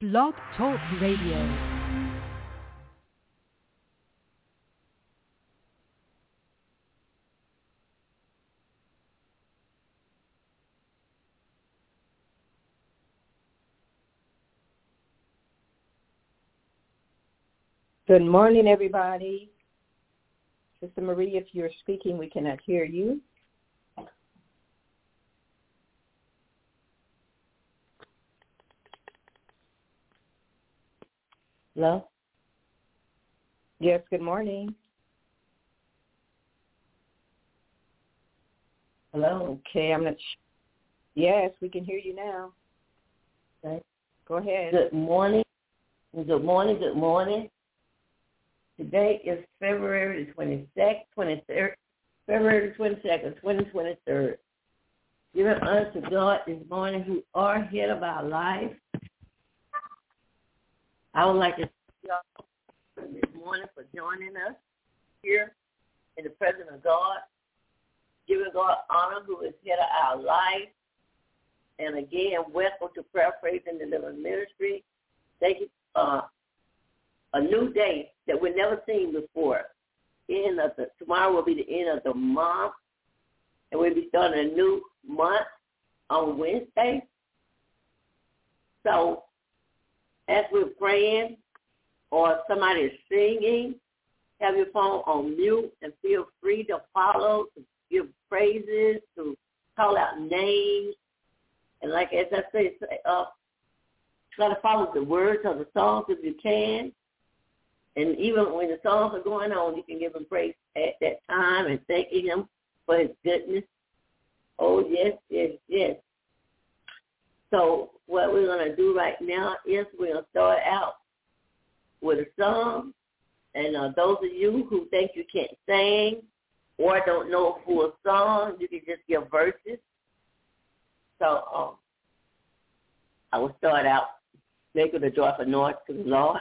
Blog Talk Radio. Good morning, everybody. Sister Marie, if you're speaking, we cannot hear you. Hello? Yes, good morning. Hello? Okay, I'm not Yes, we can hear you now. Okay. Go ahead. Good morning. Good morning. Good morning. Today is February the 23rd, February the 22nd, 2023. Giving honor to God this morning who are head of our life. I would like to thank y'all this morning for joining us here in the presence of God, giving God honor who is head of our life. And again, welcome to Prayer, Praise, and Deliverance Ministry. Thank you. A new day that we've never seen before. Tomorrow will be the end of the month, and we'll be starting a new month on Wednesday. So as we're praying or somebody is singing, have your phone on mute and feel free to follow, to give praises, to call out names. And like as I say, try to follow the words of the songs if you can. And even when the songs are going on, you can give him praise at that time and thanking him for his goodness. Oh, yes, yes, yes. So what we're going to do right now is we're going to start out with a song. And those of you who think you can't sing or don't know a full song, you can just give verses. So I will start out making a joyful noise to the Lord.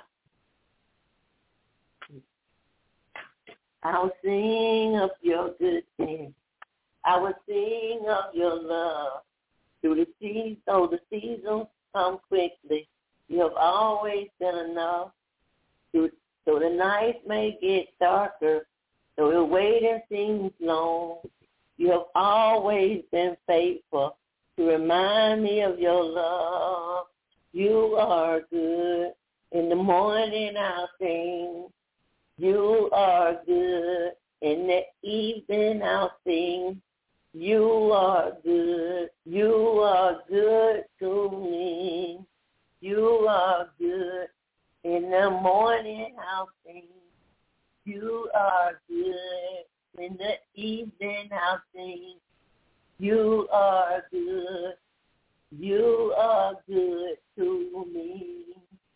I will sing of your goodness. I will sing of your love. Through the seasons, though the seasons come quickly, you have always been enough. Though the night may get darker, though the waiting seems long, you have always been faithful to remind me of your love. You are good. In the morning I'll sing. You are good. In the evening I'll sing. You are good. You are good to me. You are good. In the morning I'll sing. You are good. In the evening I'll sing. You are good. You are good to me.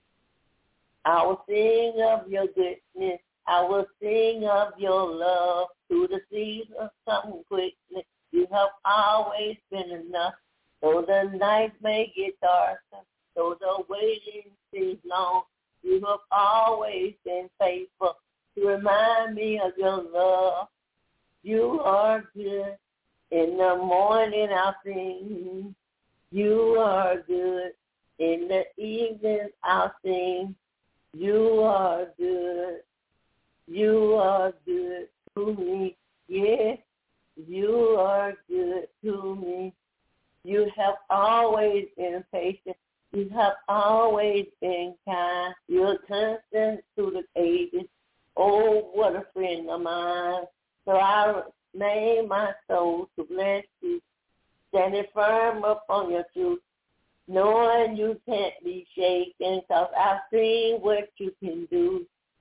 I will sing of your goodness. I will sing of your love. Through the seasons come quickly. You have always been enough. Though the night may get darker, though the waiting seems long, you have always been faithful to remind me of your love. You are good. In the morning I'll sing. You are good. In the evening I'll sing. You are good. You are good to me. Yes, you are good to me. You have always been patient. You have always been kind. You're constant through the ages. Oh, what a friend of mine. So I name my soul to bless you. Standing firm upon your truth. Knowing you can't be shaken, 'cause I've seen what you can do.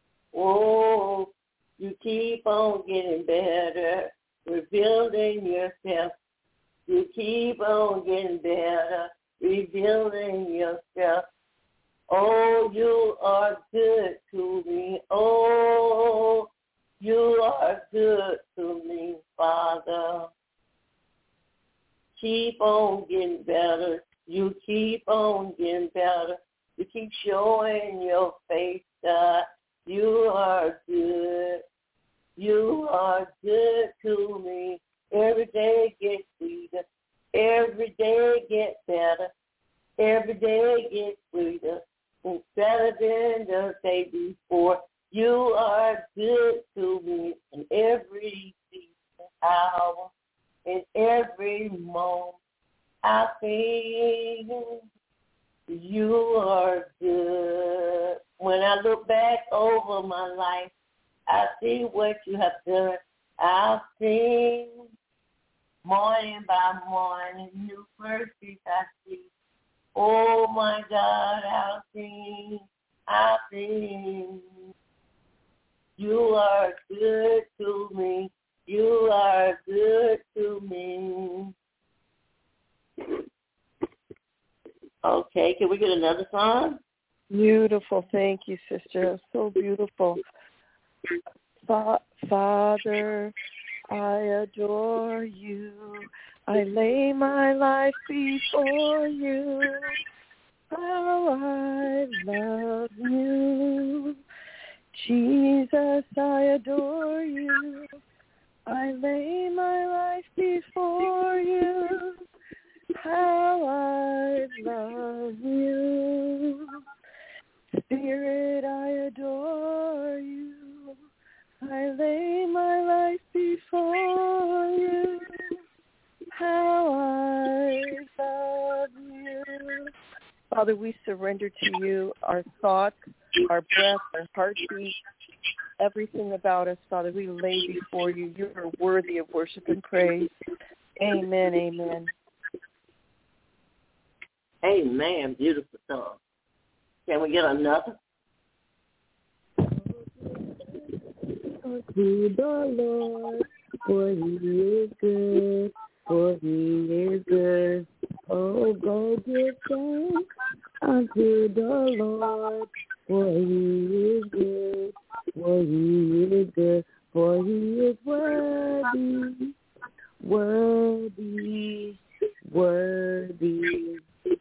Oh, you keep on getting better, rebuilding yourself. You keep on getting better, rebuilding yourself. Oh, you are good to me. Oh, you are good to me, Father. Keep on getting better. You keep on getting better. You keep showing your face, God. You are good. You are good to me. Every day gets sweeter. Every day gets better. Every day gets sweeter. better than the day before. You are good to me in every season, hour, in every moment. I think you are good. When I look back over my life, I see what you have done. I'll sing morning by morning, new mercies I see. Oh, my God, I'll sing. You are good to me. You are good to me. Okay, can we get another song? Beautiful. Thank you, sister. So beautiful. Father, I adore you. I lay my life before you. How I love you. Jesus, I adore you. I lay my life before you. How I love you. Spirit, I adore you. I lay my life before you. How I love you. Father, we surrender to you our thoughts, our breath, our heartbeat, everything about us, Father. We lay before you. You are worthy of worship and praise. Amen, amen. Amen. Beautiful song. Can we get another? To the Lord, for he is good, for he is good. Oh, go give thanks unto the Lord, for he is good, for he is good, for he is worthy, worthy, worthy.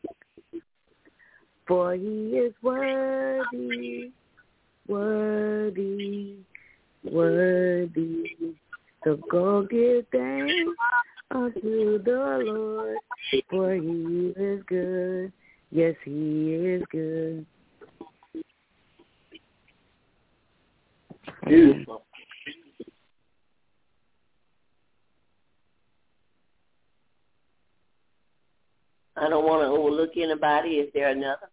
For he is worthy, worthy, worthy. So go give thanks unto the Lord, for he is good. Yes, he is good. Beautiful. I don't want to overlook anybody. Is there another?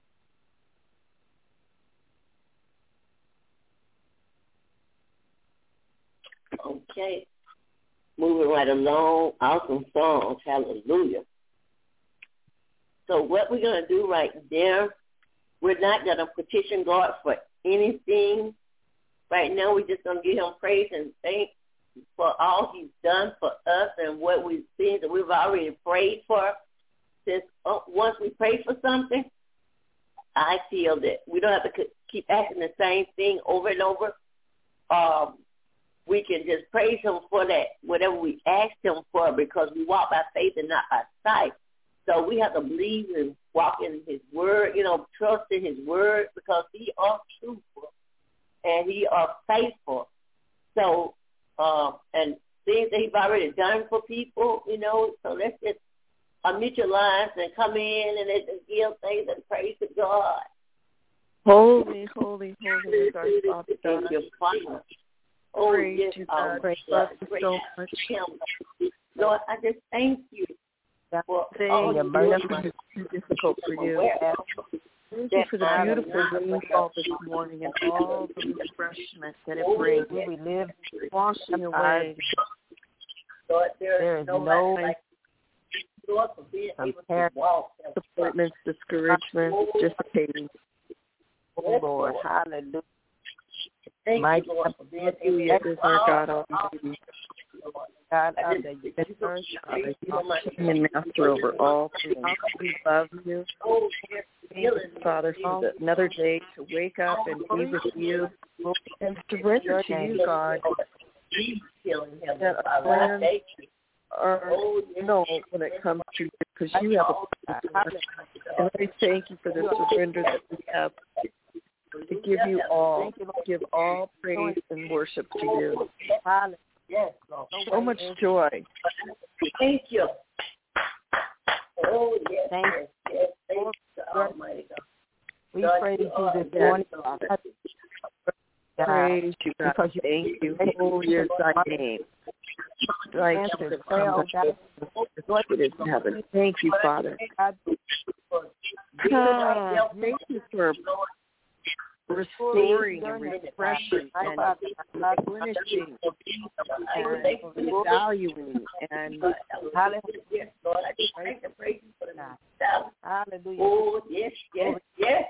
Okay. Moving right along. Awesome songs. Hallelujah. So what we're going to do right there, we're not going to petition God for anything. Right now, we're just going to give him praise and thanks for all he's done for us and what we've seen that we've already prayed for. Since once we pray for something, I feel that we don't have to keep asking the same thing over and over. We can just praise him for that, whatever we asked him for, because we walk by faith and not by sight. So we have to believe and walk in his word, trust in his word, because he are truthful and he are faithful. So, and things that he's already done for people, so let's just unmute your lines and come in and let's just give thanks and praise to God. Holy, holy, holy is our Father God. Thank you, Father. Praise you, God. Love you so much. Lord, I just thank you for all your mercy is too difficult for you. Thank you for the beautiful rainfall this morning and all the refreshment that it brings. We live washing away. Lord, there is no disappointments, discouragements, dissipating. Oh, Lord, hallelujah. Mighty hallelujah is our God Almighty. God of the universe, King and Master over all things. We love you. Father, for another day to wake up and be with you and surrender to you, God. That our plans are no when it comes to you, because you have a plan. And we thank you for the surrender that we have to give you all, give all praise and worship to you. So much joy. Thank you. Oh, yes. Thank you. Almighty God. We we praise you this morning. Praise you, God. Because thank you. Holy is thy name. Right. It is heaven. Thank you, Father. Thank you for restoring and refreshing and replenishing and valuing and hallelujah. Oh, yes. Yes,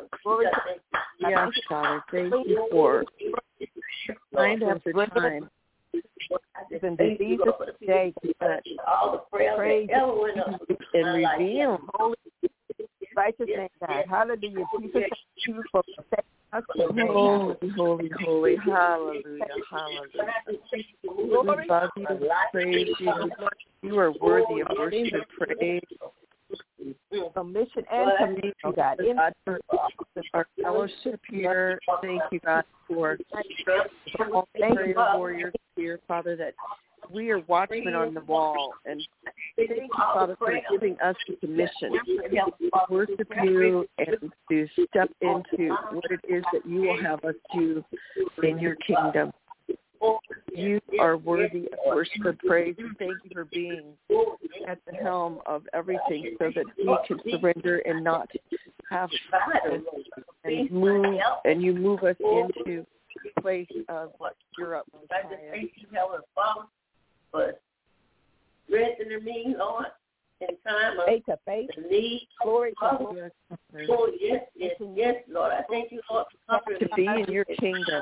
Father. Thank you for time after time. And diseases today, all the praise and reveal righteous name, God. Hallelujah. Jesus, thank you for protecting us today. Holy. Hallelujah. We love you. Praise you. You are worthy of worship and praise. Mission and communion, God. For our fellowship here. Thank you, God, for all the prayer warriors here, Father, that we are watchmen on the wall. And thank you, Father, for giving us the commission to worship you and to step into what it is that you will have us do in your kingdom. You are worthy of worship and praise. Thank you for being at the helm of everything so that we can surrender and not have to and you move us into a place of your utmost highest. But strengthening me, Lord, in time of faith, need. Glory to God. Oh, yes, Lord. I thank you, Lord, for to be in your kingdom.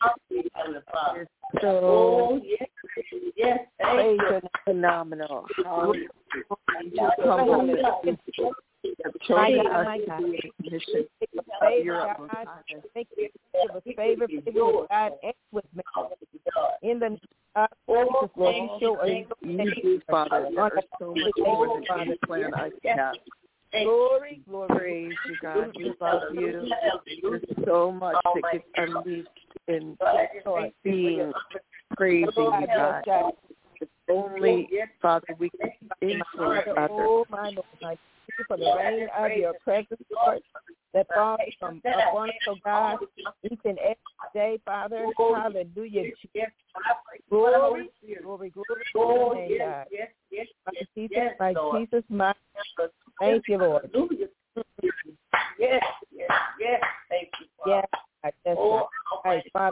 So, yes, phenomenal. How you just humble showing us the mission of your utmost highest. Thank you for the favor with God and with me. In the Jesus, Lord, you show us. You do, Father. There are so much more than you plan us to have. Glory. Praise you, God. We love you. There's so much that gets unleashed in being praising you, God. It's only, Father, we can influence others. Oh, my Lord, thank you for the rain of your presence, Lord, that falls from upon us, oh God, each and every day, Father. Hallelujah. Glory, God. By Jesus, my thank you, Lord. Yes. Thank you, Father. Yes, right, Father.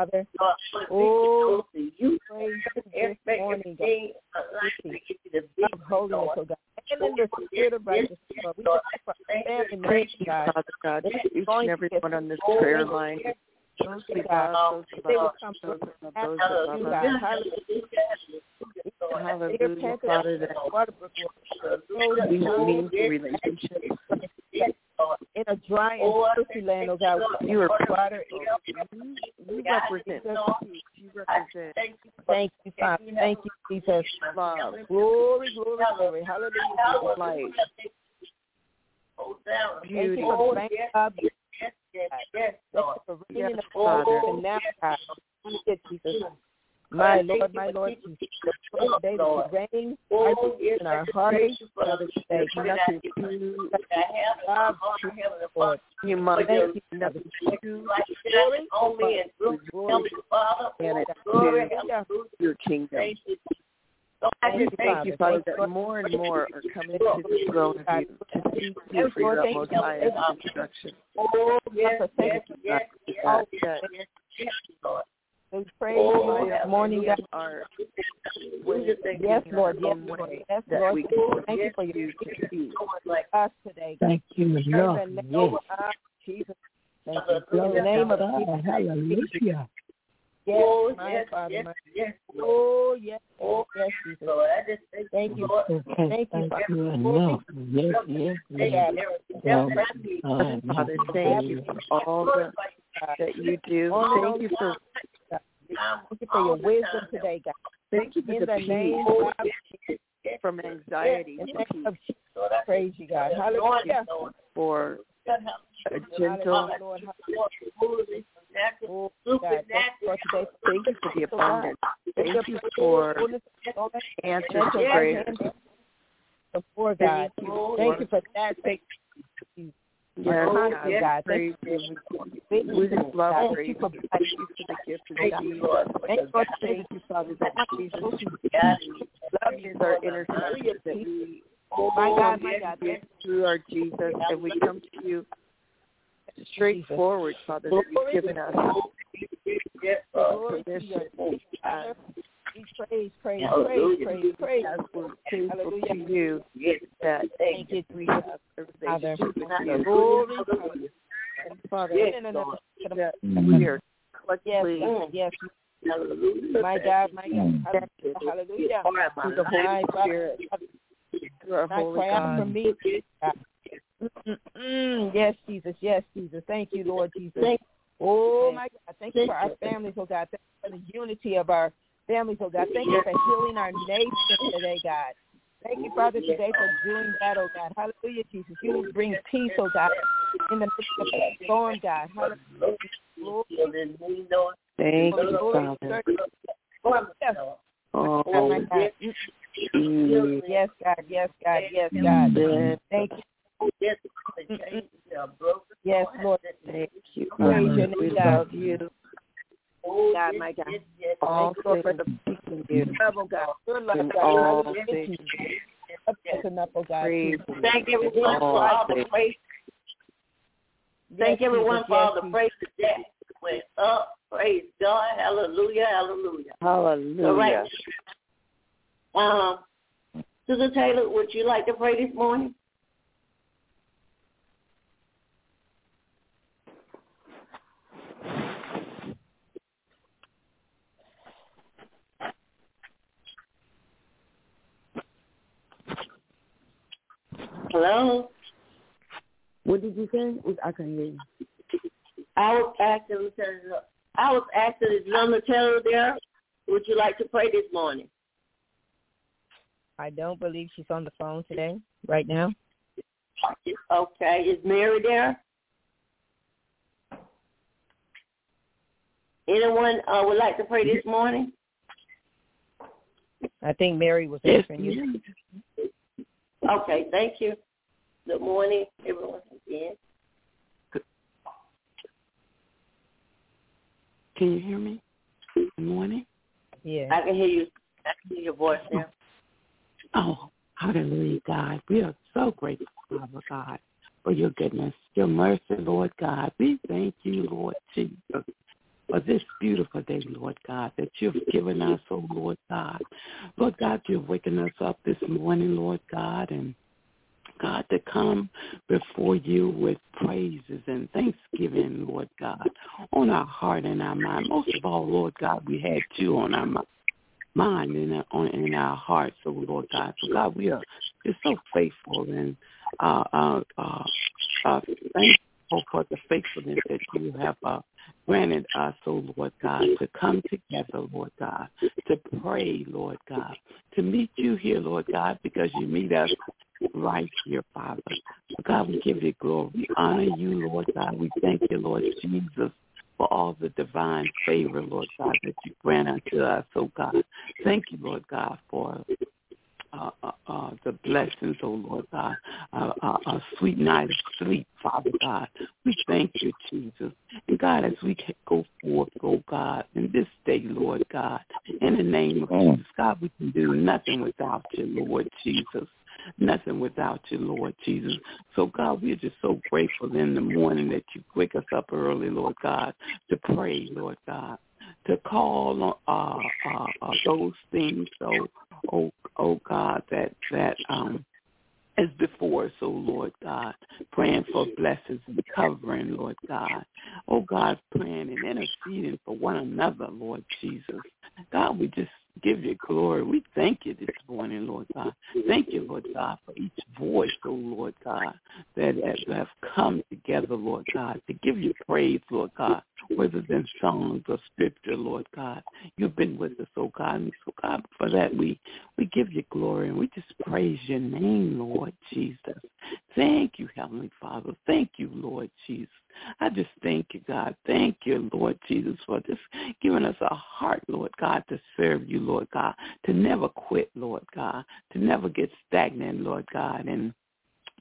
Oh, you praise you this morning, God. Of holiness, oh God. And in the spirit of righteousness, Lord. We just for family, God. Father God, each and every one on this prayer line. Those we love, those hallelujah, Father, that we mean relationships. In a dry and thirsty land, oh God, you are water. You represent. You represent. Thank you, Father. Thank you, Jesus. Love. Glory. Hallelujah. Light. Beauty. Thank you for the rain. Yes, Father. And now, God, Jesus. My Lord, Jesus. Today, the rain in our hearts, Father, today. Nothing to God, Lord. You must nothing to only and through and it's to your kingdom. I just thank you, Father, that more and more are coming to the throne of you to seek you for your most highest instruction. Oh, yes. We praise you this morning, God. Yes, Lord. That we can thank you for you to see us today. Thank you, Lord. Jesus. Thank you. In the name of Jesus. Hallelujah. Yes, Father. Yes. Oh, yes, Jesus. Thank you. Thank you, Father. Father, thank you for all that you do. Thank you for your wisdom today, God. Thank you for the peace from anxiety to peace. Praise you, God. Hallelujah. For a gentle. Oh, God. Thank you for the abundance. Thank you for answers to prayers. Before God. Thank you for that. Yes, constant, God. praise Thank you. you. We just love God. praise. Thank you for Thank you for the gift of Jesus. Thank you, Thank you, Father, that Jesus is our intercessor, that we my God, through our Jesus, and we come to you straightforward, Father, that you've given us permission. Praise. As we're faithful to you, that Thank you, we have a relationship with you. Glory. And Father, that we are collectively Yes. My God. Hallelujah. through the Holy Spirit, through our Holy God. For me. Yes, Jesus. Thank you, Lord Jesus. Oh, my God. Thank you for our families, oh God. Thank you for the unity of our families, oh God. Thank you for healing our nation today, God. Thank you, Father, today for doing that, oh God. Hallelujah, Jesus. You bring peace, oh God, in the midst of the storm, God. Hallelujah. Thank you, Father. Oh, my God. Yes, God. Thank you. Yes, Lord. Thank you, Praise your Father. name, We God. love you. God, my God. All Thank you for things the we can do. love, oh God. Your love, In God. all Hallelujah, things. Jesus. That's enough, oh God. Praise Thank everyone for all the praise. Thank everyone for all the praise that went up. Praise God. Hallelujah. Hallelujah. All right. Sister Taylor, would you like to pray this morning? Hello? What did you say? I couldn't hear you. I was asking, is Lona Taylor there? Would you like to pray this morning? I don't believe she's on the phone today, right now. Okay. Is Mary there? Anyone would like to pray this morning? I think Mary was answering you. Okay, thank you. Good morning, everyone again. Can you hear me? Good morning. Yeah. I can hear you. I can hear your voice now. Oh, hallelujah, God. We are so grateful, Father God, for your goodness, your mercy, Lord God. We thank you, Lord Jesus, for this beautiful day, Lord God, that you've given us, oh Lord God. Lord God, you've waken us up this morning, Lord God, and God, to come before you with praises and thanksgiving, Lord God, on our heart and our mind. Most of all, Lord God, we had you on our mind and in our hearts, oh Lord God. So God, we are just so faithful and thankful for the faithfulness that you have granted us, oh Lord God, to come together, Lord God, to pray, Lord God, to meet you here, Lord God, because you meet us right here, Father. So God, we give you glory. We honor you, Lord God. We thank you, Lord Jesus, for all the divine favor, Lord God, that you grant unto us, oh God. Thank you, Lord God, for the blessings, oh Lord God, a sweet night of sleep, Father God. We thank you, Jesus. And God, as we go forth, oh God, in this day, Lord God, in the name of Jesus, God, we can do nothing without you, Lord Jesus. Nothing without you, Lord Jesus. So, God, we're just so grateful in the morning that you wake us up early, Lord God, to pray, Lord God, to call on those things, oh God, that is before us, oh Lord God, praying for blessings and covering, Lord God. Oh God, praying and interceding for one another, Lord Jesus. God, we just give you glory. We thank you this morning, Lord God. Thank you, Lord God, for each voice, oh Lord God, that have come together, Lord God, to give you praise, Lord God, whether it's in songs or scripture, Lord God. You've been with us, oh God. And so, God, for that we give you glory and we just praise your name, Lord Jesus. Thank you, Heavenly Father. Thank you, Lord Jesus. I just thank you, God. Thank you, Lord Jesus, for just giving us a heart, Lord God, to serve you, Lord God, to never quit, Lord God, to never get stagnant, Lord God, and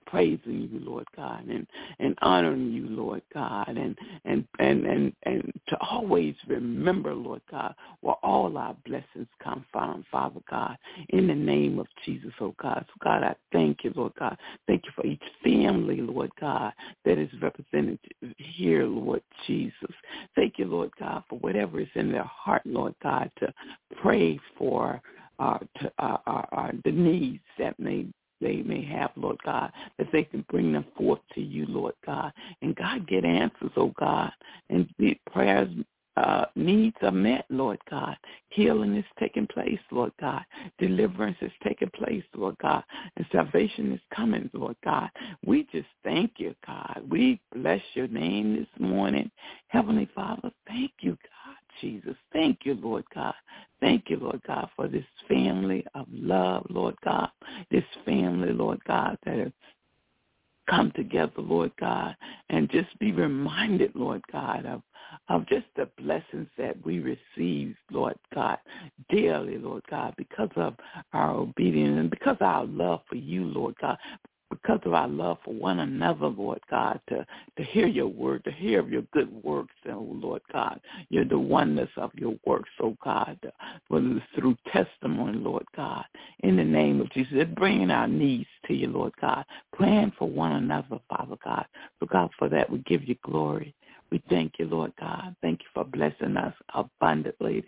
praising you, Lord God, and honoring you, Lord God, and to always remember, Lord God, where all our blessings come from, Father God, in the name of Jesus, oh God. So, God, I thank you, Lord God. Thank you for each family, Lord God, that is represented here, Lord Jesus. Thank you, Lord God, for whatever is in their heart, Lord God, to pray for the needs that they may have, Lord God, that they can bring them forth to you, Lord God. And God, get answers, oh God, and the prayers needs are met, Lord God. Healing is taking place, Lord God. Deliverance is taking place, Lord God. And salvation is coming, Lord God. We just thank you, God. We bless your name this morning. Heavenly Father, thank you, God, Jesus. Thank you, Lord God. Thank you, Lord God, for this family of love, Lord God. This family, Lord God, that has come together, Lord God, and just be reminded, Lord God, of just the blessings that we receive, Lord God, daily, Lord God, because of our obedience and because of our love for you, Lord God, because of our love for one another, Lord God, to hear your word, to hear of your good works, oh Lord God. You're the oneness of your works, oh God, whether it's through testimony, Lord God, in the name of Jesus. It's bringing our needs to you, Lord God, praying for one another, Father God. So, God, for that we give you glory. We thank you, Lord God. Thank you for blessing us abundantly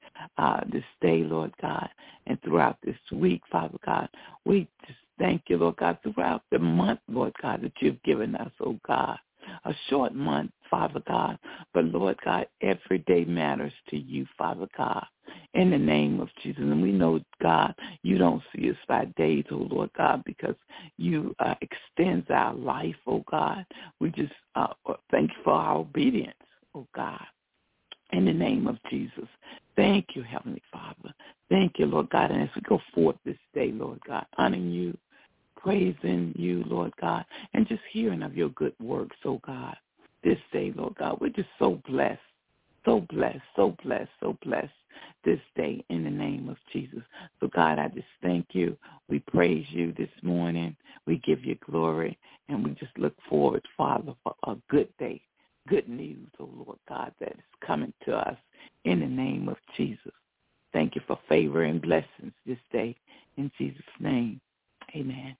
this day, Lord God, and throughout this week, Father God. We just thank you, Lord God, throughout the month, Lord God, that you've given us, oh God. A short month, Father God, but Lord God, every day matters to you, Father God, in the name of Jesus. And we know, God, you don't see us by days, oh Lord God, because you extends our life, oh God. We just thank you for our obedience, oh God, in the name of Jesus. Thank you, Heavenly Father. Thank you, Lord God. And as we go forth this day, Lord God, honoring you, praising you, Lord God, and just hearing of your good works, oh God, this day, Lord God. We're just so blessed, so blessed, so blessed, so blessed this day in the name of Jesus. So, God, I just thank you. We praise you this morning. We give you glory, and we just look forward, Father, for a good day. Good news, oh Lord God, that is coming to us in the name of Jesus. Thank you for favor and blessings this day. In Jesus' name, amen.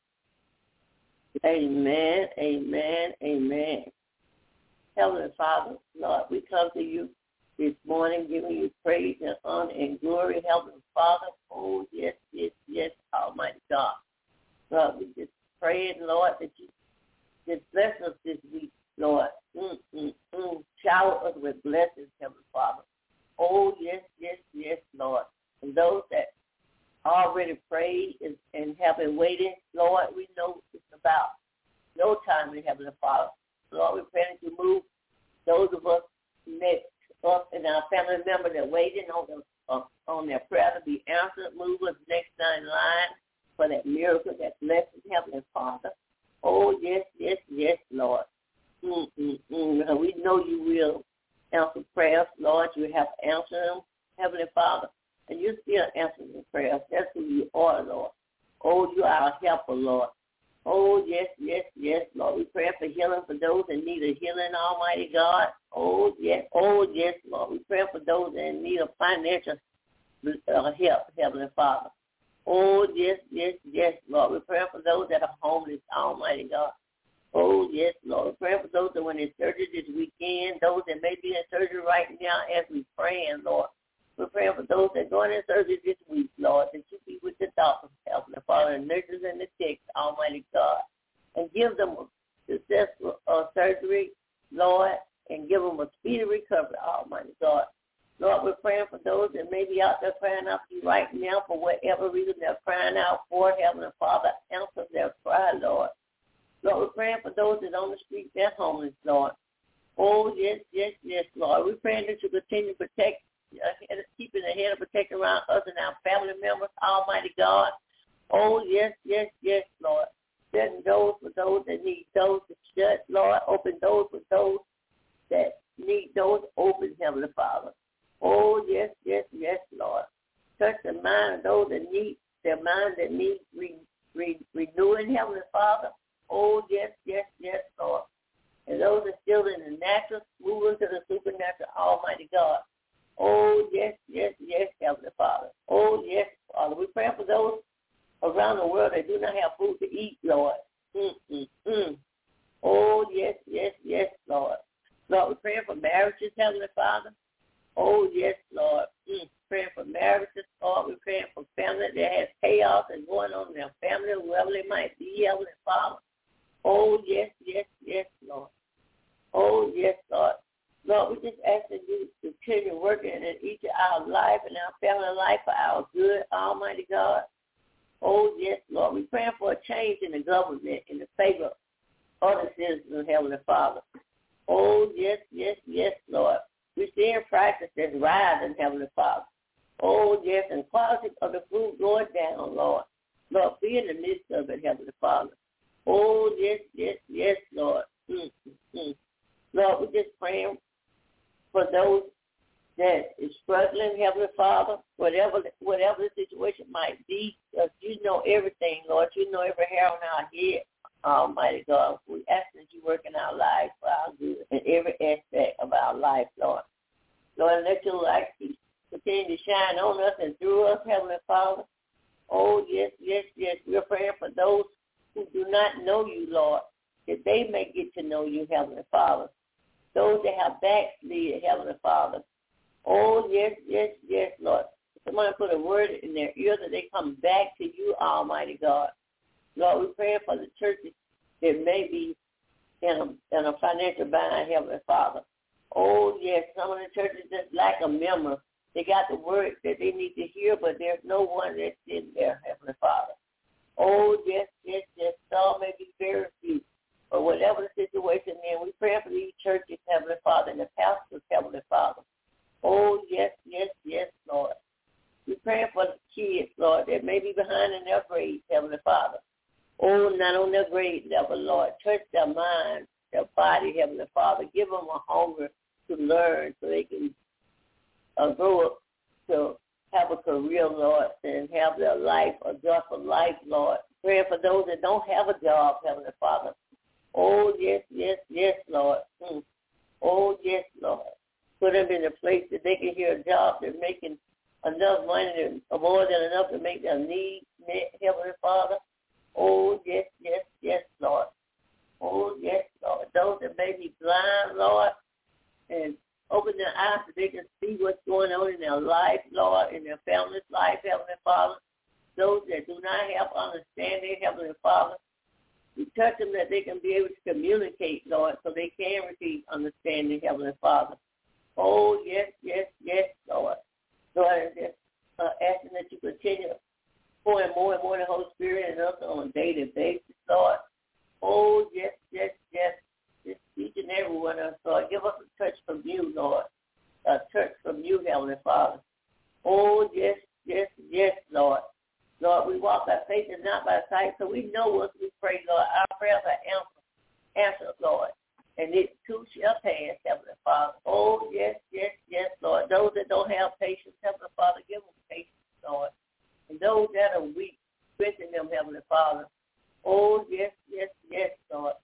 Amen, amen, amen. Heavenly Father, Lord, we come to you this morning giving you praise and honor and glory. Heavenly Father, oh, yes, yes, yes, Almighty God. Lord, we just pray, Lord, that you just bless us this week, Lord. Shower us with blessings, Heavenly Father. Oh, yes, yes, yes, Lord. And those that already prayed and have been waiting, Lord, we know it's about your time in Heavenly Father. Lord, we pray that you move those of us next up and our family members that are waiting on their prayer to be answered. Move us next in line for that miracle, that blessing, Heavenly Father. Oh, yes, yes, yes, Lord. We know you will answer prayers, Lord. You have answered them, Heavenly Father. And you're still answering the prayers. That's who you are, Lord. Oh, you are our helper, Lord. Oh, yes, yes, yes, Lord. We pray for healing for those in need of healing, Almighty God. Oh, yes, Lord. We pray for those in need of financial help, Heavenly Father. Oh, yes, yes, yes, Lord. We pray for those that are homeless, Almighty God. Oh, yes, Lord. We pray for those that went in surgery this weekend, those that may be in surgery right now as we praying, Lord. We're praying for those that are going in surgery this week, Lord, that you be with the doctors, Heavenly Father, and nurses and the techs, Almighty God, and give them a successful surgery, Lord, and give them a speedy recovery, Almighty God. Lord, we're praying for those that may be out there crying out to you right now for whatever reason they're crying out for, Heavenly Father. Answer their cry, Lord. Lord, we're praying for those that are on the street that's homeless, Lord. Oh, yes, yes, yes, Lord. We're praying that you continue to protect, keeping a head of protection around us and our family members, Almighty God. Oh, yes, yes, yes, Lord. Setting doors for those that need doors to shut, Lord. Open doors for those that need doors open, Heavenly Father. Oh, yes, yes, yes, Lord. Touch the mind of those that need, their mind that need renewing, Heavenly Father. Oh, natural, move into the supernatural, Almighty God. Oh, yes, yes, yes, Heavenly Father. Oh, yes, Father. We pray for those around the world that do not have food to eat, Lord. Oh, yes, yes, yes, Lord. Lord, we're praying for marriages, Heavenly Father. Oh, yes, Lord. Praying for marriages, Lord. We're praying for family that has chaos and going on in their family, whoever they might be, Heavenly Father. Oh, yes, yes, yes, Lord. Oh, yes, Lord. Lord, we just ask that you continue working in each of our life and our family life for our good, Almighty God. Oh, yes, Lord. We're praying for a change in the government in the favor of the citizens of Heavenly Father. Oh, yes, yes, yes, Lord. We're seeing prices that's rising, Heavenly Father. Oh, yes, and quality of the food going down, Lord. Lord, be in the midst of it, Heavenly Father. Oh, yes, yes, yes, Lord. Lord, we're just praying for those that is struggling, Heavenly Father, whatever the situation might be, because you know everything, Lord. You know every hair on our head, Almighty God. We ask that you work in our lives for our good in every aspect of our life, Lord. Lord, let your light continue to shine on us and through us, Heavenly Father. Oh, yes, yes, yes. We're praying for those who do not know you, Lord, that they may get to know you, Heavenly Father. Those that have backslid, Heavenly Father. Oh, yes, yes, yes, Lord. Somebody put a word in their ear that they come back to you, Almighty God. Lord, we're praying for the churches that may be in a financial bind, Heavenly Father. Oh, yes, some of the churches just lack a member. They got the word that they need to hear, but there's no one that's in there, Heavenly Father. Oh, yes, yes, yes. Some may be very few. But whatever the situation is, we pray for these churches, Heavenly Father, and the pastors, Heavenly Father. Oh, yes, yes, yes, Lord. We're praying for the kids, Lord, that may be behind in their grades, Heavenly Father. Oh, not on their grade level, Lord. Touch their mind, their body, Heavenly Father. Give them a hunger to learn so they can grow up to have a career, Lord, and have their life, a joyful life, Lord. Praying for those that don't have a job, Heavenly Father. Oh, yes, yes, yes, Lord. Oh, yes, Lord. Put them in a place that they can hear a job that's making enough money, more than enough to make their needs met, Heavenly Father. Oh, yes, yes, yes, Lord. Oh, yes, Lord. Those that may be blind, Lord, and open their eyes so they can see what's going on in their life, Lord, in their family's life, Heavenly Father. Those that do not have understanding, Heavenly Father, we touch them that they can be able to communicate, Lord, so they can receive understanding, Heavenly Father. Oh, yes, yes, yes, Lord. Lord, I'm just asking that you continue pouring more and more the Holy Spirit in us on a daily basis, Lord. Oh, yes, yes, yes. Just each and every one of us, Lord. Give us a touch from you, Lord. A touch from you, Heavenly Father. Oh, yes, yes, yes, Lord. Lord, we walk by faith and not by sight, so we know what we pray, Lord. Our prayers are answered, Lord. And it too shall pass, Heavenly Father. Oh, yes, yes, yes, Lord. Those that don't have patience, Heavenly Father, give them patience, Lord. And those that are weak, strengthen them, Heavenly Father. Oh, yes, yes, yes, Lord.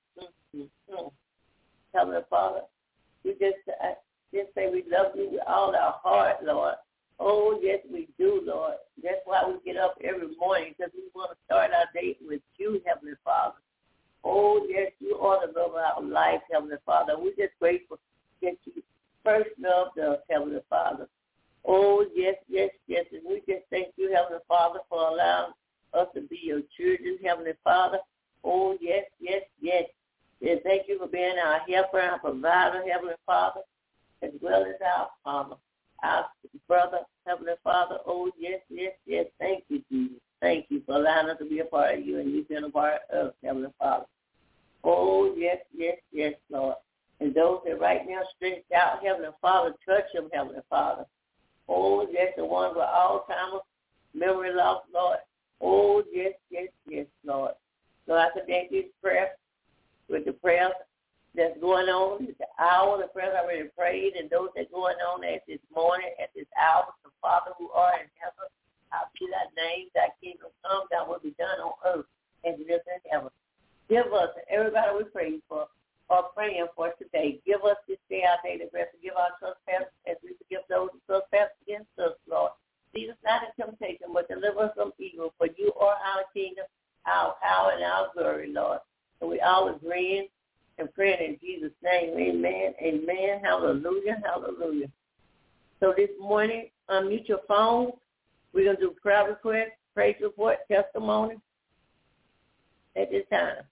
Heavenly Father, we just say we love you with all our heart, Lord. Oh, yes, we do, Lord. That's why we get up every morning, because we want to start our day with you, Heavenly Father. Oh, yes, you are the love of our life, Heavenly Father. We're just grateful that you first loved us, Heavenly Father. Oh, yes, yes, yes. And we just thank you, Heavenly Father, for allowing us to be your children, Heavenly Father. Oh, yes, yes, yes. And thank you for being our helper, our provider, Heavenly Father, as well as our brother, Heavenly Father. Oh, yes, yes, yes. Thank you, Jesus. Thank you for allowing us to be a part of you and you being a part of us, Heavenly Father. Oh, yes, yes, yes, Lord. And those that right now stretched out, Heavenly Father, touch them, Heavenly Father. Oh, yes, the ones with Alzheimer's, memory loss, Lord. Oh, yes, yes, yes, Lord. So I connect this prayer with the prayers that's going on at the hour, the prayers I already prayed, and those that are going on at this morning, at this hour. The Father who art in heaven, I see thy name, thy kingdom come, thy will be done on earth as it is in heaven. Give us, and everybody we pray for or praying for today, give us this day our daily bread. Forgive our trespasses as we forgive those who trespass against us, Lord. Lead us not in temptation, but deliver us from evil. For you are our kingdom, our power, and our glory, Lord. And we all agreeing and praying in Jesus' name. Amen. Amen. Hallelujah. Hallelujah. So this morning, unmute your phone. We're going to do prayer request, praise report, testimony at this time.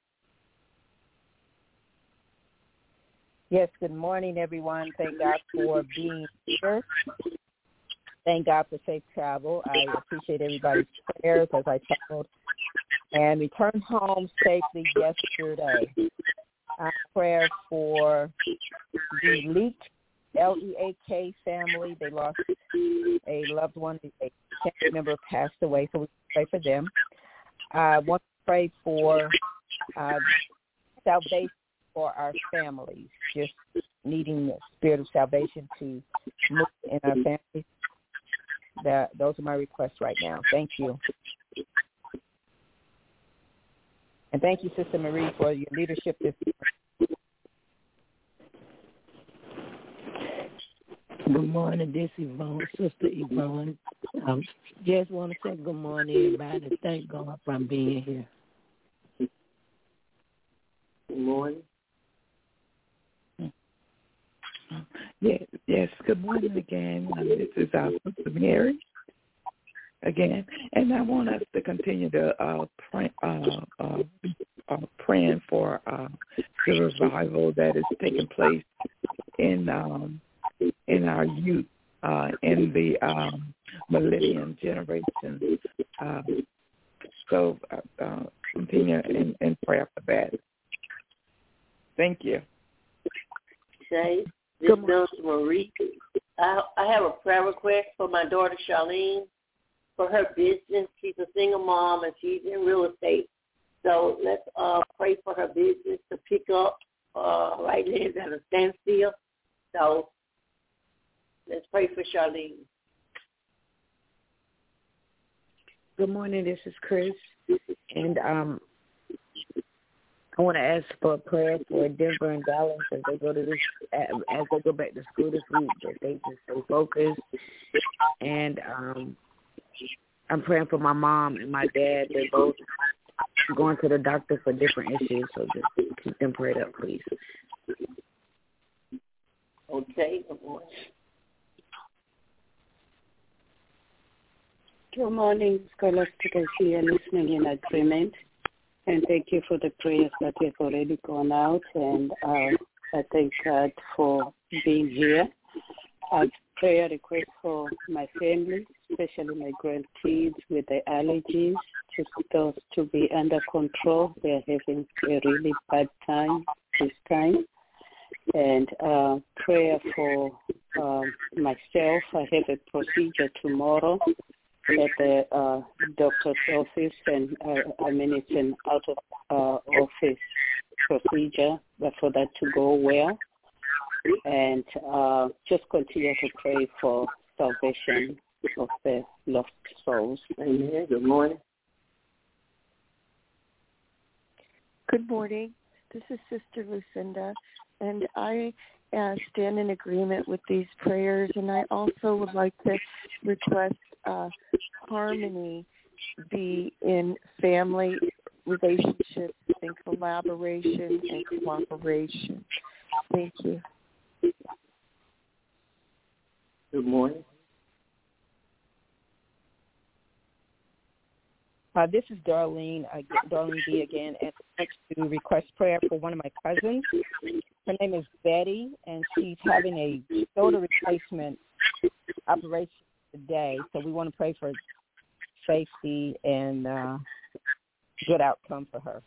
Yes, good morning, everyone. Thank God for being here. Thank God for safe travel. I appreciate everybody's prayers as I traveled and returned home safely yesterday. Prayer for the Leak, L-E-A-K family. They lost a loved one. A family member passed away, so we pray for them. I want to pray for salvation for our families, just needing the spirit of salvation to move in our families. Those are my requests right now. Thank you. And thank you, Sister Marie, for your leadership this morning. Good morning, this is Yvonne, Sister Yvonne. Just want to say good morning, everybody. Thank God for being here. Good morning. Yes. Good morning again. This is our Sister Mary again, and I want us to continue to praying for the revival that is taking place in our youth, in the millennium generation. So continue in prayer for that. Thank you. Say, this is Marie. I have a prayer request for my daughter Charlene for her business. She's a single mom and she's in real estate. So let's pray for her business to pick up. Right now it's at a standstill. So let's pray for Charlene. Good morning, this is Chris. And I want to ask for a prayer for Denver and Dallas as they go back to school this week, that they just stay focused. And I'm praying for my mom and my dad. They're both going to the doctor for different issues, so just keep them prayed up, please. Okay. Good morning, Scholastica here, listening in agreement. And thank you for the prayers that have already gone out. And I thank God for being here. A prayer request for my family, especially my grandkids with the allergies, just those to be under control. They're having a really bad time this time. And prayer for myself. I have a procedure tomorrow at the doctor's office, and it's an out-of-office procedure, but for that to go well. And just continue to pray for salvation of the lost souls. Amen. Good morning. Good morning. This is Sister Lucinda, and I stand in agreement with these prayers, and I also would like to request harmony be in family relationships and collaboration and cooperation. Thank you. Good morning. This is Darlene B. again, and I'd like to request prayer for one of my cousins. Her name is Betty, and she's having a shoulder replacement operation today, so we want to pray for safety and good outcome for her.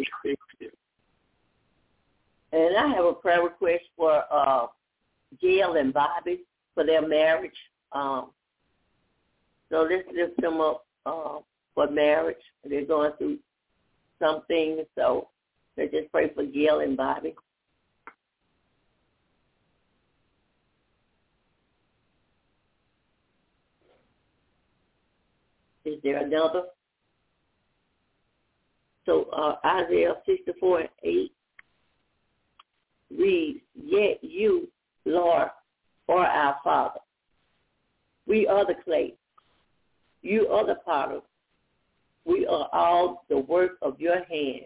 And I have a prayer request for Gail and Bobby for their marriage. So let's lift them up for marriage. They're going through something, so let's just pray for Gail and Bobby. Is there another? So Isaiah 64:8 reads, "Yet you, Lord, or our Father. We are the clay. You are the potter. We are all the work of your hand.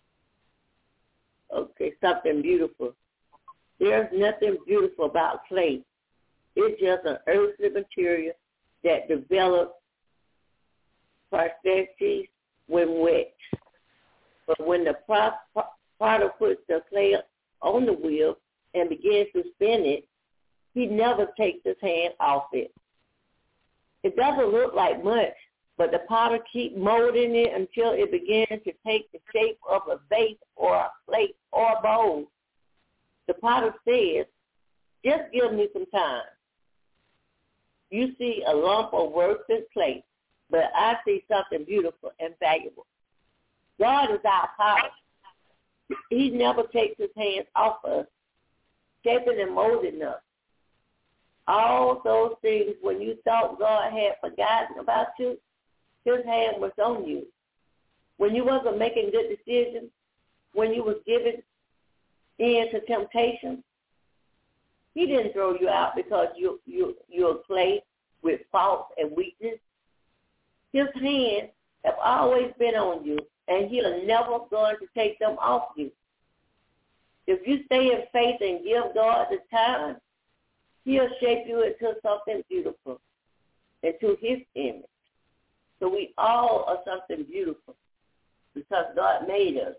Okay, something beautiful. There's nothing beautiful about clay. It's just an earthly material that develops prosperity when wet. But when the potter puts the clay on the wheel and begins to spin it, he never takes his hand off it. It doesn't look like much, but the potter keeps molding it until it begins to take the shape of a vase or a plate or a bowl. The potter says, just give me some time. You see a lump of worthless clay, but I see something beautiful and valuable. God is our potter. He never takes his hands off us, shaping and molding us. All those things, when you thought God had forgotten about you, his hand was on you. When you wasn't making good decisions, when you was giving in to temptation, he didn't throw you out because you're clay with faults and weakness. His hands have always been on you, and he'll never going to take them off you. If you stay in faith and give God the time, he'll shape you into something beautiful, into his image. So we all are something beautiful because God made us.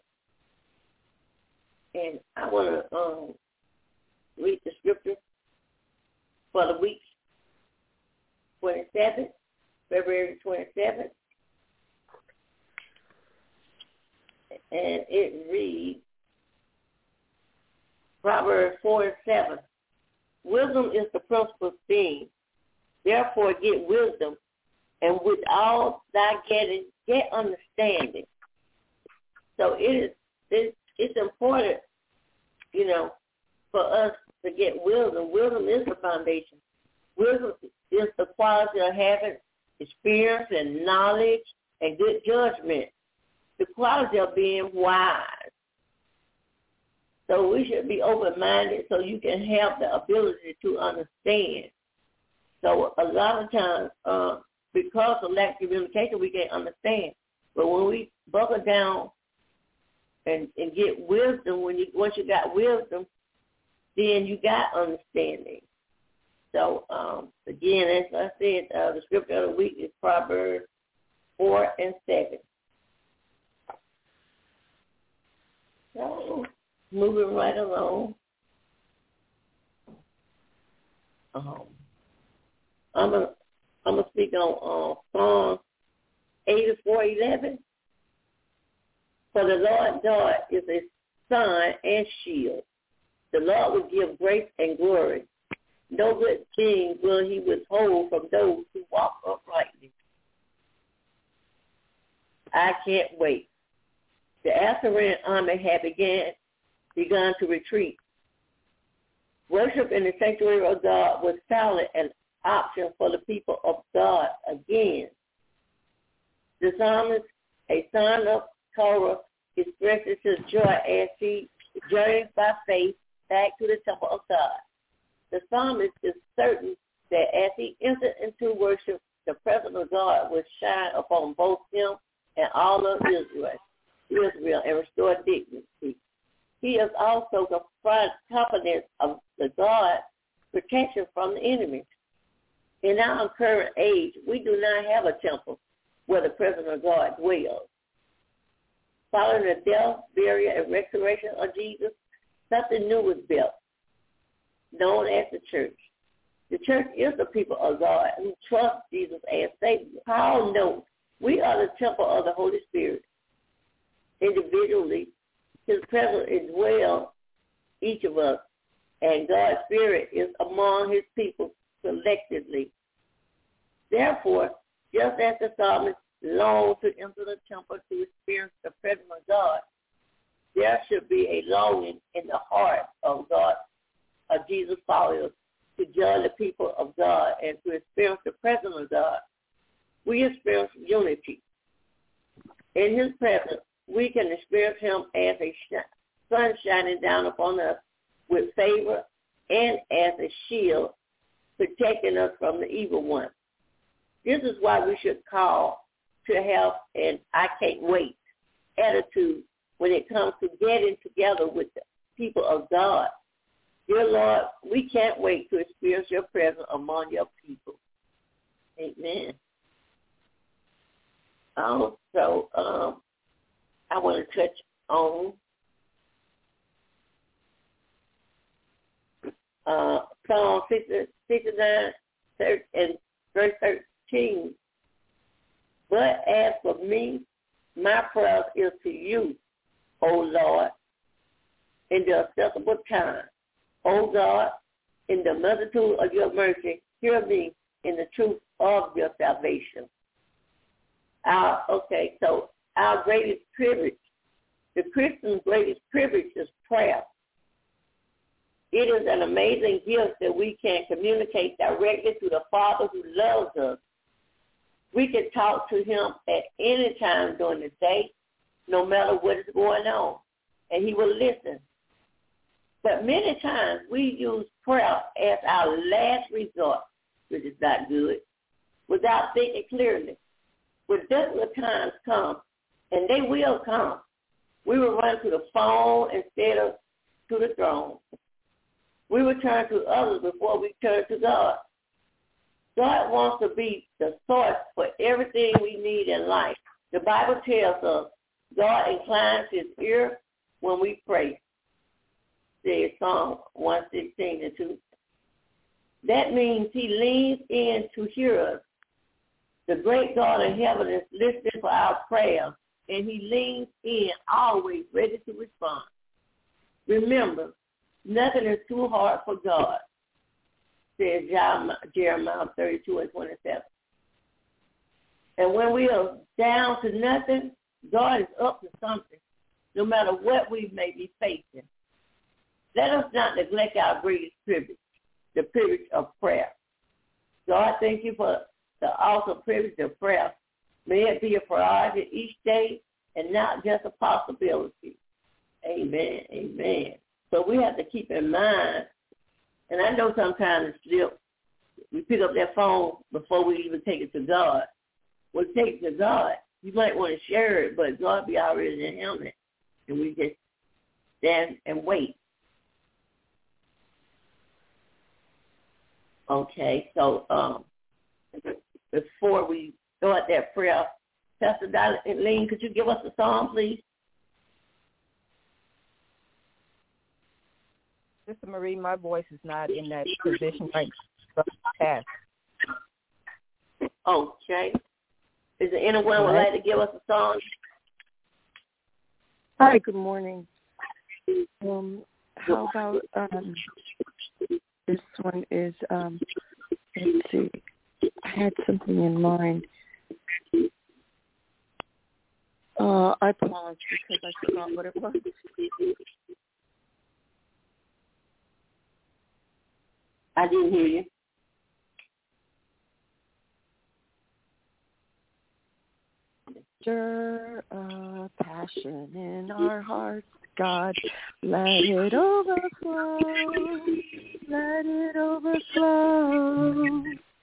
And I want to read the scripture for the week 27th, February 27th. And it reads, Proverbs 4:7. Wisdom is the principal thing. Therefore get wisdom, and with all thy getting, get understanding. So it's important, for us to get wisdom. Wisdom is the foundation. Wisdom is the quality of having experience and knowledge and good judgment. The quality of being wise. So we should be open-minded so you can have the ability to understand. So a lot of times, because of lack of communication, we can't understand. But when we buckle down and get wisdom, once you got wisdom, then you got understanding. So, again, as I said, the scripture of the week is Proverbs 4:7. So, moving right along. I'm gonna speak on Psalm 84:11. For the Lord God is a sun and shield. The Lord will give grace and glory. No good thing will he withhold from those who walk uprightly. I can't wait. The Assyrian army had begun to retreat. Worship in the sanctuary of God was silent an option for the people of God again. The psalmist, a son of Korah, expresses his joy as he journeys by faith back to the temple of God. The psalmist is certain that as he entered into worship, the presence of God will shine upon both him and all of Israel and restore dignity. He is also confident of the God's protection from the enemy. In our current age, we do not have a temple where the presence of God dwells. Following the death, burial, and resurrection of Jesus, something new was built, known as the church. The church is the people of God who trust Jesus as Savior. Paul notes, we are the temple of the Holy Spirit. Individually, his presence indwells each of us, and God's Spirit is among his people collectively. Therefore, just as the psalmist longs to enter the temple to experience the presence of God, there should be a longing in the heart of God, of Jesus' followers, to join the people of God and to experience the presence of God. We experience unity. In his presence, we can experience him as a sun shining down upon us with favor and as a shield, protecting us from the evil one. This is why we should call to have an I can't wait attitude when it comes to getting together with the people of God. Dear Lord, we can't wait to experience your presence among your people. Amen. Also, I want to touch on Psalm 69 and verse 13. But as for me, my prayer is to you, O Lord, in the acceptable time. O God, in the multitude of your mercy, hear me in the truth of your salvation. So our greatest privilege, the Christian's greatest privilege is prayer. It is an amazing gift that we can communicate directly to the Father who loves us. We can talk to him at any time during the day, no matter what is going on, and he will listen. But many times we use prayer as our last resort, which is not good, without thinking clearly. When difficult times come, and they will come, we will run to the phone instead of to the throne. We will turn to others before we turn to God. God wants to be the source for everything we need in life. The Bible tells us God inclines his ear when we pray. Says Psalm 116:2. That means he leans in to hear us. The great God in heaven is listening for our prayers, and he leans in always ready to respond. Remember, nothing is too hard for God, says Jeremiah 32:27. And when we are down to nothing, God is up to something, no matter what we may be facing. Let us not neglect our greatest privilege, the privilege of prayer. God, thank you for the awesome privilege of prayer. May it be a priority each day and not just a possibility. Amen, amen. So we have to keep in mind, and I know sometimes it's still, we pick up that phone before we even take it to God. We'll take it to God. You might want to share it, but God be already in helmet, and we just stand and wait. Okay, so before we start that prayer, Pastor Darlene, could you give us a song, please? Sister Marie, my voice is not in that position right now. Okay. Is there anyone who would like to give us a song? Hi, good morning. How about this one is, let's see, I had something in mind. I paused because I forgot what it was. I didn't hear you. Stir a passion in our hearts, God. Let it overflow. Let it overflow.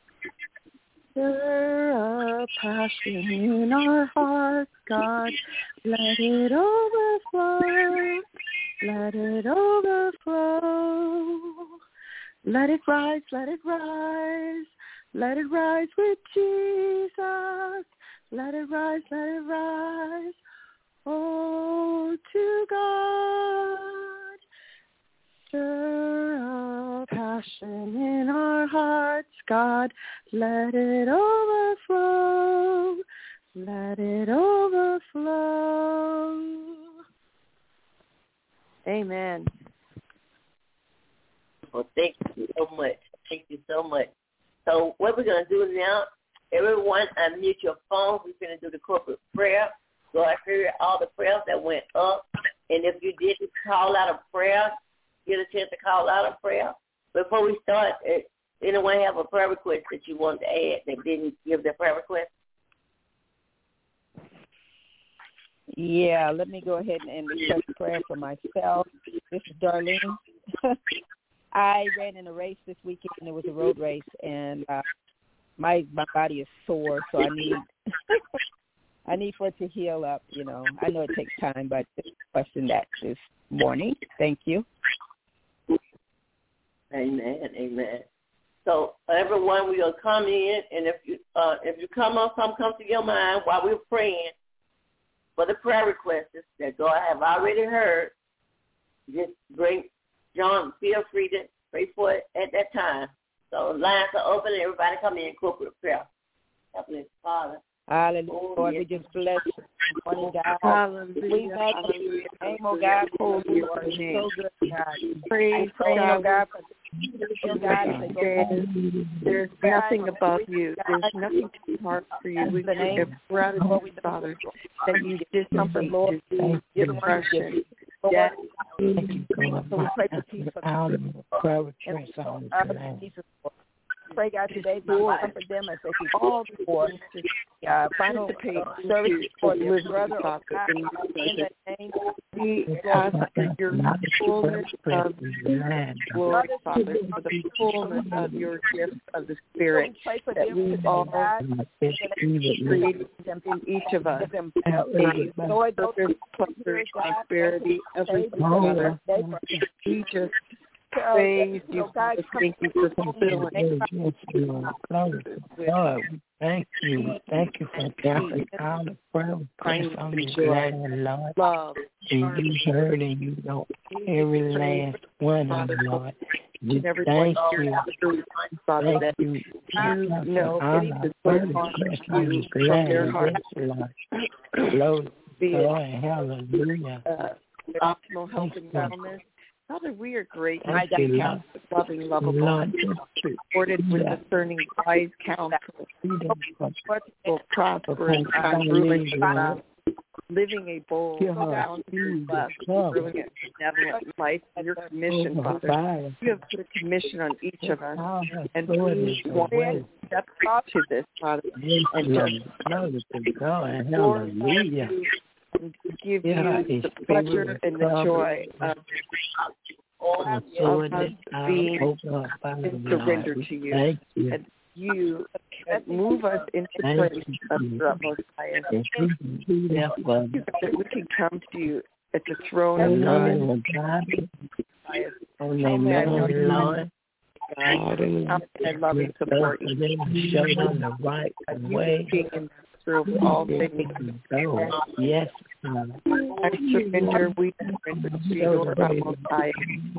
Stir a passion in our hearts, God. Let it overflow. Let it overflow. Let it rise, let it rise. Let it rise with Jesus. Let it rise, let it rise. Oh, to God. Stir a passion in our hearts, God. Let it overflow. Let it overflow. Amen. Well, thank you so much. Thank you so much. So what we're going to do now, everyone unmute your phones. We're going to do the corporate prayer. God heard all the prayers that went up. And if you didn't call out a prayer, get a chance to call out a prayer. Before we start, anyone have a prayer request that you want to add that didn't give their prayer request? Yeah, let me go ahead and request prayer for myself. This is Darlene. I ran in a race this weekend. It was a road race, and my body is sore, so I need I need for it to heal up. You know, I know it takes time, but just question that this morning. Thank you. Amen. Amen. So everyone, we will come in, and if you come on, come to your mind while we're praying for the prayer requests that God have already heard. Just bring John. Feel free to pray for it at that time. So lines are open. Everybody come in corporate prayer. Heavenly Father. Hallelujah. Lord, we just bless you. Morning, God. Hallelujah. We magnify your name, oh God. Holy Lord, so good, God. Praise God, oh God, for there's nothing above you. There's nothing too hard for you. We give gratitude, Father, that you discomfort, Lord, depression, death. Thank you, God. So we pray for peace for pray, God, today to comfort them as they keep all for final service for your brother, oh God, in the name of we ask for your fullness of glory, Father, for the fullness of your gift of the Spirit that we all created in each of us. Lord, there's pleasure, prosperity, everything, Father. We just praise you, Father. Thank you for fulfilling. God, thank you. Thank you for gathering all the prayer requests on this land, Lord. Love. And you heard and you know every last one of them, Lord. Thank you. Thank you. You know all the prayer requests on this land, Lord. Glory, hallelujah. Optimal health and wellness. Father, we are grateful Thank that you, count loving, lovable, supported with discerning wise counsel, will prosper and congruent, living a bold, boundary, brilliant, benevolent life. Your commission, Father. You have put a commission on each of us, and we want to step to this, Father, and just hallelujah. And give you the pleasure and the joy of us being surrendered to you. And you move us into place of your utmost highest. That we can come to you at the throne of God. And love and support you. Show them the right way. Through all things. Yes. I surrender, we surrender to your utmost high.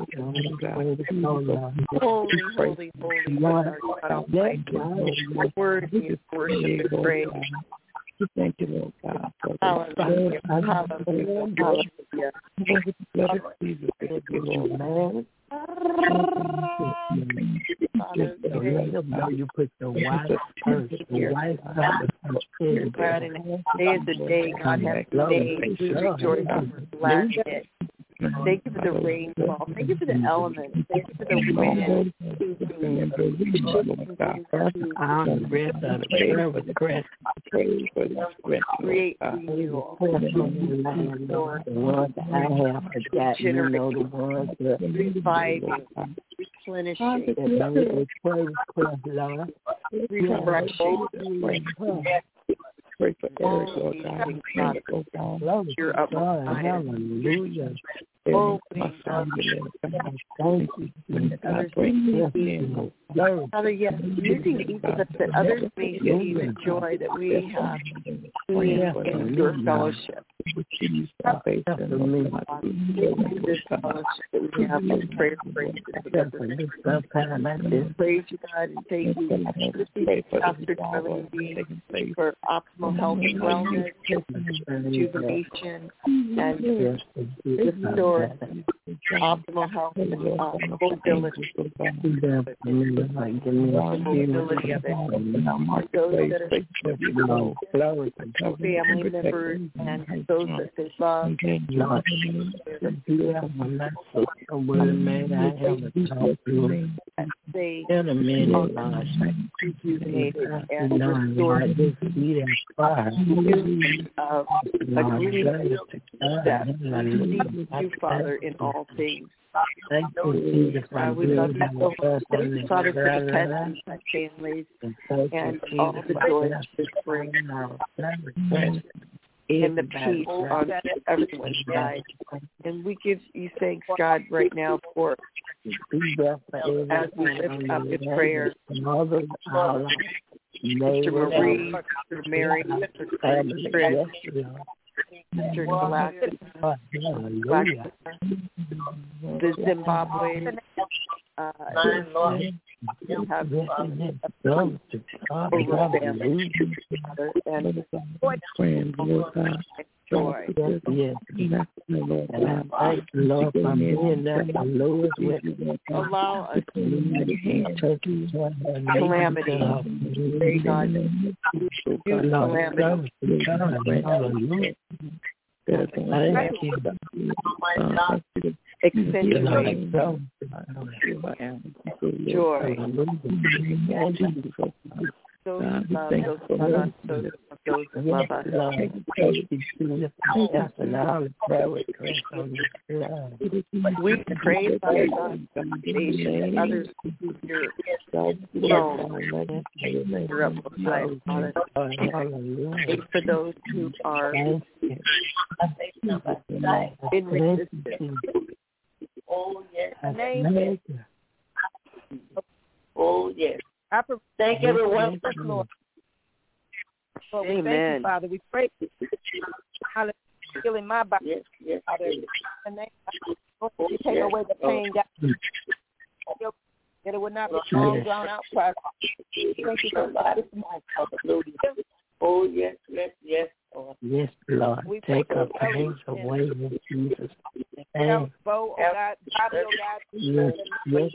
Holy, holy, holy, our God Almighty. Word is worship and praise. Thank you, Lord God. Hallelujah. Hallelujah. Hallelujah. You put the wife first. The wife first. God, and today is the day God has made. We rejoice over the last day. Thank you for the rainfall. Thank you for the elements. Thank you for the wind. Create renewal. The ones I have forgotten, you know, the ones that reviving, replenishing, refreshing. Pray for Eric, Lord God. You're up. Hallelujah. Father, yes, using each of us that others may see the joy that we have in your fellowship. This fellowship that we have in prayer, praise you, God, and thank you for optimal health and wellness, rejuvenation, and restore optimal health and mobility. Mobility of it. Those that are family members and those that they love. stay in a minute, Lord. rejuvenated and Lord, restored just be that fire. of agreement that we need you, Father, in all things. Thank you, Jesus, for We love you so much. Thank you, Father, for the pets and my families and all the joy that this brings and the peace on everyone's side. And we give you thanks, God, right now for as we lift up in prayer Mr. Marie, Mr. Mary, Mr. Chris, Mr. Galactus, the Zimbabwe, have joy. Allow us calamity. God, accentuate joy. Those love us. We pray, Father God, others your throne. You're up high, Father. Pray for those who are in resistance. Oh, yes. Oh, yes. Thank everyone. Lord. Lord, we thank you, Father. We pray for healing my body. Yes. Father, you take away the pain, God. That it would not be long drawn out, Father. Thank you for this morning. Oh, yes. Yes, Lord. Take our pains away in Jesus' name. Oh, God. Yes, God.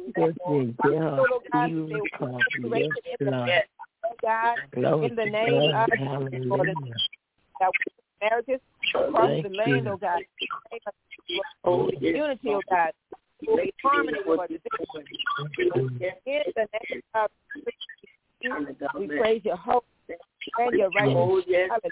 God, in the name of Jesus, that marriages across the land, oh God, unity, oh God, harmony, Lord, in the name of Jesus, we praise your hope and your righteousness.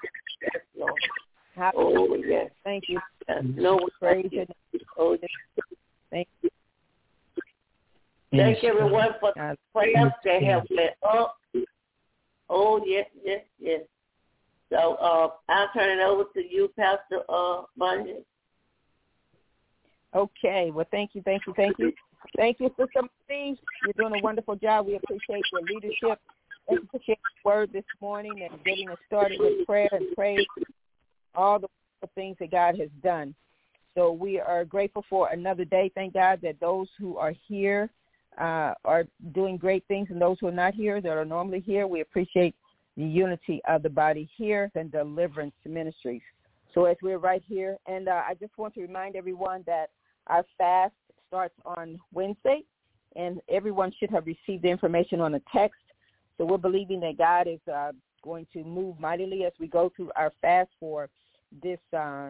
Hallelujah. Thank you. Praise your name. Thank you. Thank everyone for the prayers that have led up. Oh, yes. So I'll turn it over to you, Pastor Bunyan. Okay. Well, thank you. Thank you, Sister Marie. You're doing a wonderful job. We appreciate your leadership. Thank you for sharing the word this morning and getting us started with prayer and praise, all the things that God has done. So we are grateful for another day. Thank God that those who are here are doing great things, and those who are not here, that are normally here, we appreciate the unity of the body here and Deliverance Ministries. So as we're right here, and I just want to remind everyone that our fast starts on Wednesday, and everyone should have received the information on a text. So we're believing that God is going to move mightily as we go through our fast for this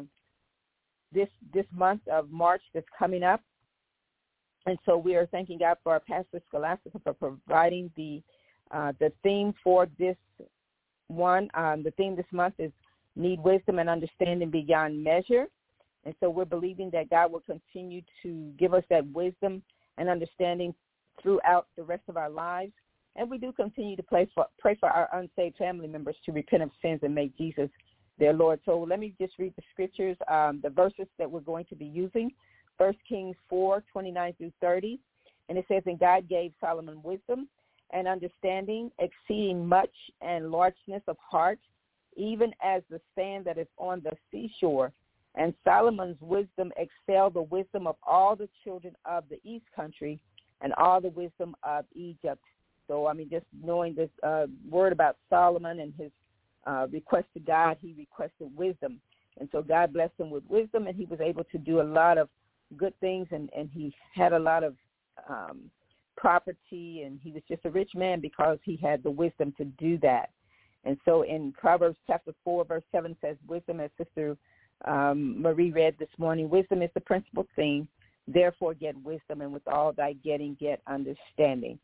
month of March that's coming up. And so we are thanking God for our Pastor Scholastica for providing the theme for this one. The theme this month is Need Wisdom and Understanding Beyond Measure. And so we're believing that God will continue to give us that wisdom and understanding throughout the rest of our lives. And we do continue to pray for our unsaved family members to repent of sins and make Jesus their Lord. So let me just read the scriptures, the verses that we're going to be using. 1 Kings 4:29-30, and it says, "And God gave Solomon wisdom and understanding, exceeding much, and largeness of heart, even as the sand that is on the seashore. And Solomon's wisdom excelled the wisdom of all the children of the east country and all the wisdom of Egypt." So, just knowing this word about Solomon and his request to God, he requested wisdom. And so God blessed him with wisdom, and he was able to do a lot of good things, and he had a lot of property, and he was just a rich man because he had the wisdom to do that. And so in Proverbs chapter 4, verse 7 says, wisdom, as Sister Marie read this morning, wisdom is the principal thing. Therefore get wisdom, and with all thy getting, get understanding.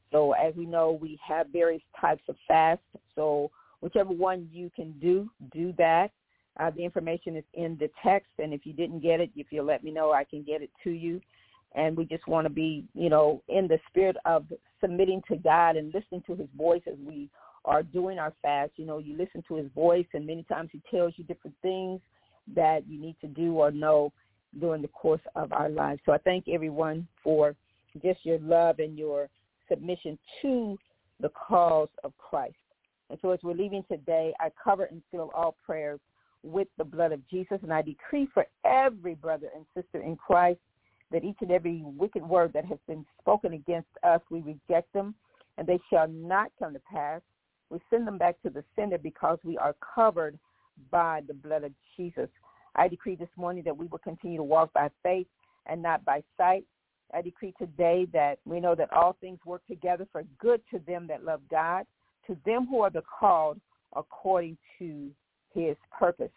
So as we know, we have various types of fast. So whichever one you can do that. The information is in the text, and if you didn't get it, if you'll let me know, I can get it to you. And we just want to be, in the spirit of submitting to God and listening to his voice as we are doing our fast. You listen to his voice, and many times he tells you different things that you need to do or know during the course of our lives. So I thank everyone for just your love and your submission to the cause of Christ. And so as we're leaving today, I cover and seal all prayers with the blood of Jesus, and I decree for every brother and sister in Christ that each and every wicked word that has been spoken against us, we reject them, and they shall not come to pass. We send them back to the sender because we are covered by the blood of Jesus. I decree this morning that we will continue to walk by faith and not by sight. I decree today that we know that all things work together for good to them that love God, to them who are the called according to his purpose.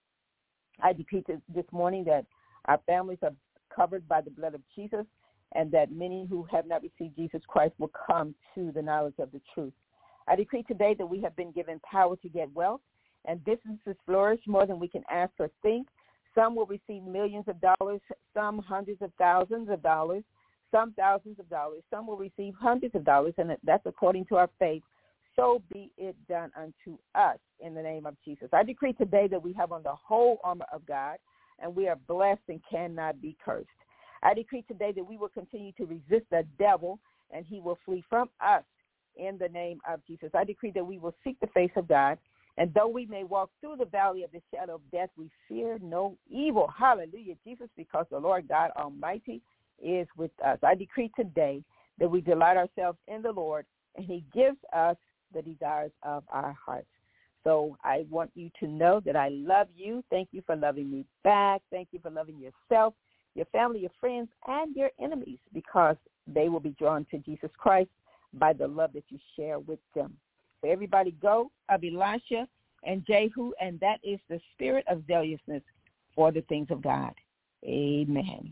I decree this morning that our families are covered by the blood of Jesus, and that many who have not received Jesus Christ will come to the knowledge of the truth. I decree today that we have been given power to get wealth, and businesses flourish more than we can ask or think. Some will receive millions of dollars, some hundreds of thousands of dollars, some thousands of dollars. Some will receive hundreds of dollars, and that's according to our faith. So be it done unto us in the name of Jesus. I decree today that we have on the whole armor of God, and we are blessed and cannot be cursed. I decree today that we will continue to resist the devil, and he will flee from us in the name of Jesus. I decree that we will seek the face of God, and though we may walk through the valley of the shadow of death, we fear no evil. Hallelujah, Jesus, because the Lord God Almighty is with us. I decree today that we delight ourselves in the Lord, and he gives us the desires of our hearts. So I want you to know that I love you. Thank you for loving me back. Thank you for loving yourself, your family, your friends, and your enemies, because they will be drawn to Jesus Christ by the love that you share with them. So everybody go of Elisha and Jehu, and that is the spirit of zealousness for the things of God. Amen.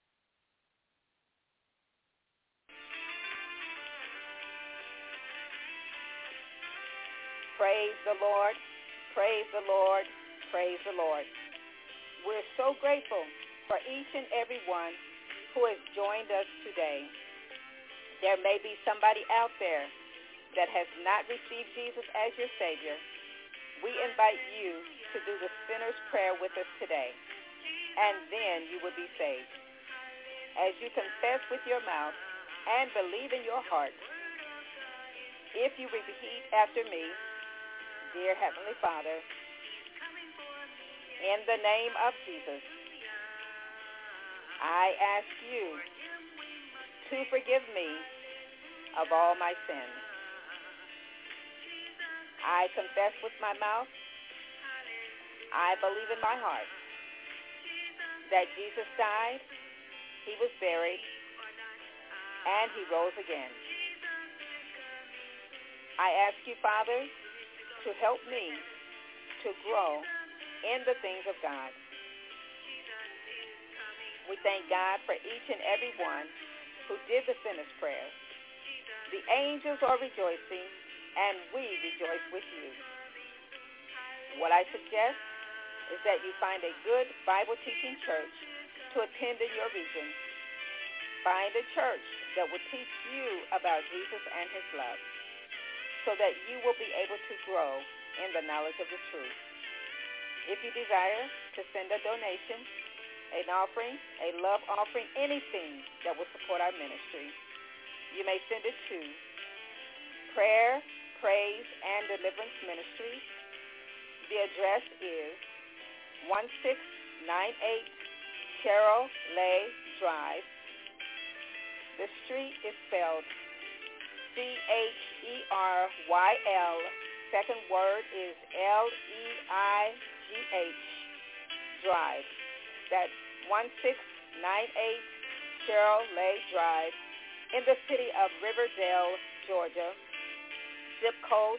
Praise the Lord, praise the Lord, praise the Lord. We're so grateful for each and every one who has joined us today. There may be somebody out there that has not received Jesus as your Savior. We invite you to do the sinner's prayer with us today, and then you will be saved. As you confess with your mouth and believe in your heart, if you repeat after me, dear Heavenly Father, in the name of Jesus, I ask you to forgive me of all my sins. I confess with my mouth, I believe in my heart that Jesus died, he was buried, and he rose again. I ask you, Father, to help me to grow in the things of God. We thank God for each and every one who did the sinner's prayer. The angels are rejoicing, and we rejoice with you. What I suggest is that you find a good Bible-teaching church to attend in your region. Find a church that will teach you about Jesus and his love, so that you will be able to grow in the knowledge of the truth. If you desire to send a donation, an offering, a love offering, anything that will support our ministry, you may send it to Prayer, Praise, and Deliverance Ministries. The address is 1698 Cheryl Lay Drive. The street is spelled Cheryl, second word is Leigh Drive. That's 1698 Cheryl Lay Drive in the city of Riverdale, Georgia, zip code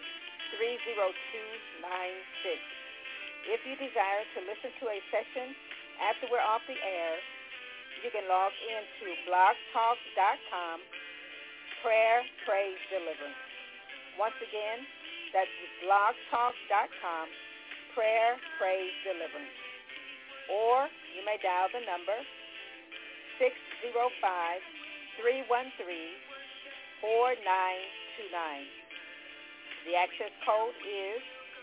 30296. If you desire to listen to a session after we're off the air, you can log in to blogtalk.com/Praise Prayer, Praise, Deliverance. Once again, that's blogtalk.com, Prayer, Praise, Deliverance. Or you may dial the number 605-313-4929. The access code is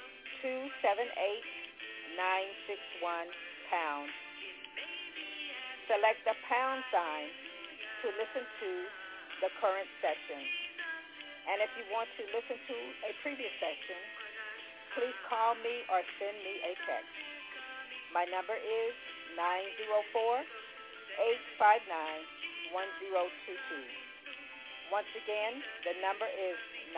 278961#. Select the pound sign to listen to the current session. And if you want to listen to a previous session, please call me or send me a text. My number is 904-859-1022. Once again, the number is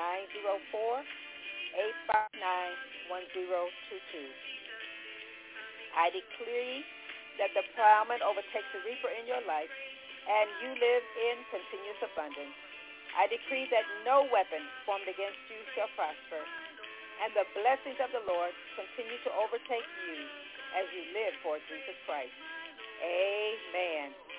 904-859-1022. I decree that the plowman overtakes the reaper in your life, and you live in continuous abundance. I decree that no weapon formed against you shall prosper, and the blessings of the Lord continue to overtake you as you live for Jesus Christ. Amen.